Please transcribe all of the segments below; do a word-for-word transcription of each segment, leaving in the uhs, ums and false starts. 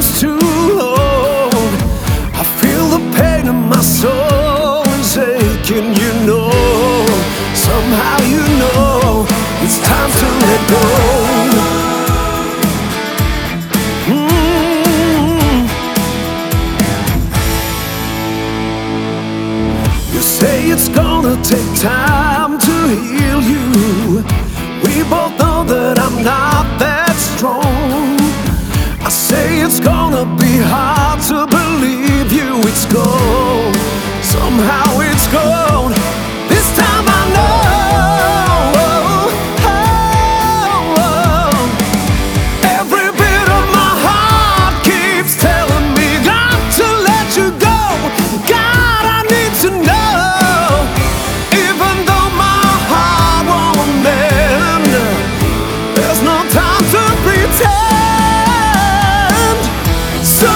is too long. I feel the pain in my soul is aching, you know. Somehow you know it's time to let go. Mm. You say it's gonna take time to heal you. We both know that I'm not that strong. I say it's gonna be hard to believe you. It's gone, somehow it's gone. This time I know. Oh, oh. Every bit of my heart keeps telling me not to let you go. God, I need to know. Even though my heart won't mend, there's no time to pretend. So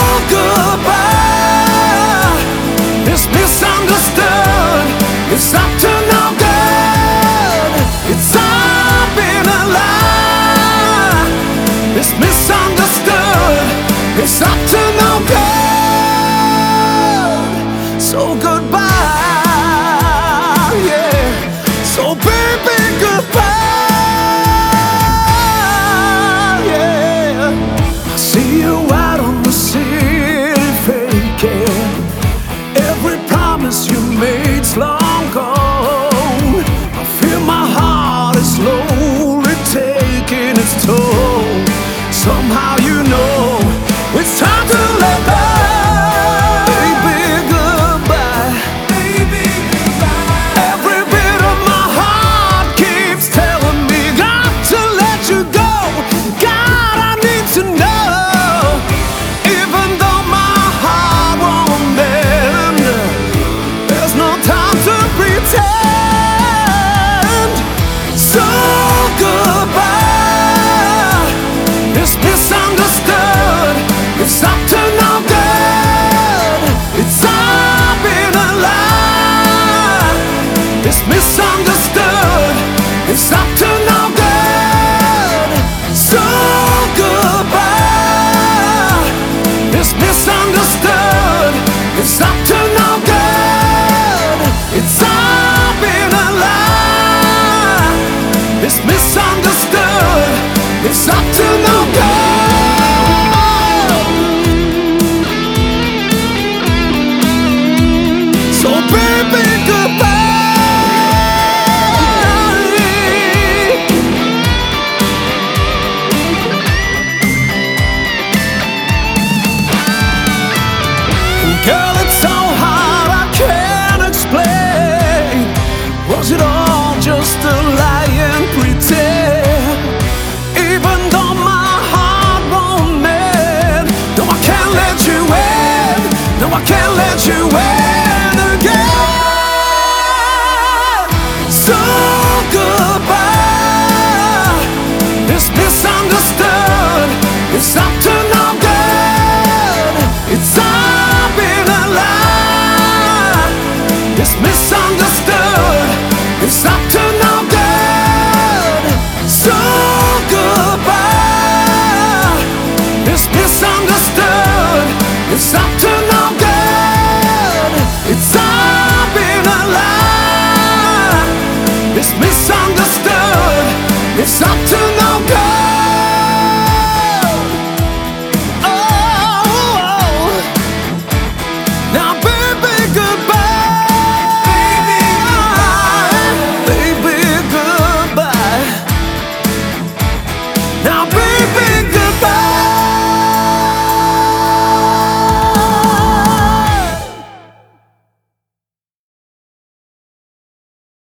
goodbye, it's misunderstood, it's up to no good, it's all been a lie. It's misunderstood, it's up to no good. So goodbye, yeah. So baby, goodbye, yeah. I see you out on the city faking. Every promise you made's long gone. I feel my heart is slowly taking its toll. Somehow you know it's time to let go. Baby, goodbye. Baby, goodbye. Every bit of my heart keeps telling me not to let you go. God, I need to know. Even though my heart won't mend, there's no time to pretend. So goodbye, it's misunderstood, it's up to no good, it's all been a lie. It's misunderstood, it's up to no good. So goodbye, it's misunderstood, it's up to no good, it's all been a lie. It's misunderstood, it's up to no good. So baby, goodbye. Girl, it's so hard, I can't explain. Was it all just a lie and pretend? Even though my heart won't mend, no, I can't let you in. No, I can't let you in again. So goodbye, it's misunderstood, it's up to no good, it's all been a lie. It's misunderstood, it's up to no good. So goodbye, it's misunderstood, it's up